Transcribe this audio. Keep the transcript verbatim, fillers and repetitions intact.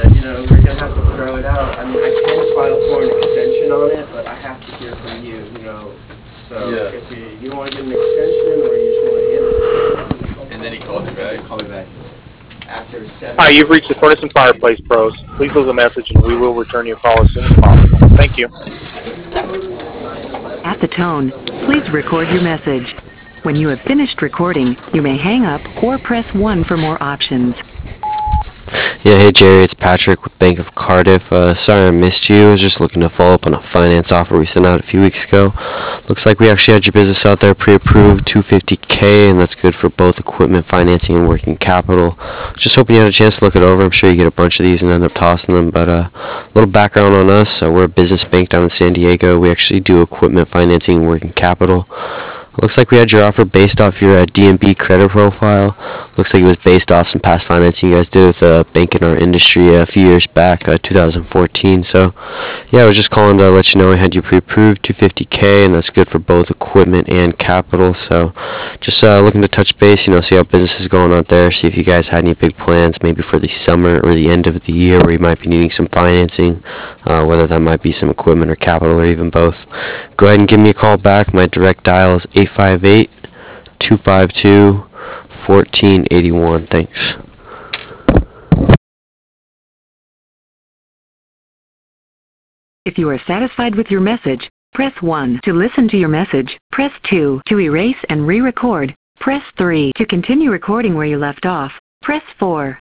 said, you know, we're gonna have to throw it out. I mean, I can file for an extension on it, but I have to hear from you, you know. So Yeah. if you, you want to get an extension or you just want to handle it. And then he called you back? Call me back after seven. Hi, you've reached the Furnace and Fireplace Pros. Please leave a message and we will return your call as soon as possible. Thank you. At the tone, please record your message. When you have finished recording, you may hang up or press one for more options. Yeah, hey Jerry, it's Patrick with Bank of Cardiff. Uh, sorry I missed you. I was just looking to follow up on a finance offer we sent out a few weeks ago. Looks like we actually had your business out there pre-approved, two hundred fifty K, and that's good for both equipment financing and working capital. Just hoping you had a chance to look it over. I'm sure you get a bunch of these and end up tossing them, but uh, a little background on us. Uh, we're a business bank down in San Diego. We actually do equipment financing and working capital. Looks like we had your offer based off your uh, D M B credit profile. Looks like it was based off some past financing you guys did with a bank in our industry a few years back, uh, two thousand fourteen. So, yeah, I was just calling to let you know we had you pre-approved, two hundred fifty K, and that's good for both equipment and capital. So, just uh, looking to touch base, you know, see how business is going out there, see if you guys had any big plans maybe for the summer or the end of the year where you might be needing some financing, uh, whether that might be some equipment or capital or even both. Go ahead and give me a call back. My direct dial is eight five eight, two five two, one four eight one. Thanks. If you are satisfied with your message, press one. To listen to your message, press two. To erase and re-record, press three. To continue recording where you left off, press four.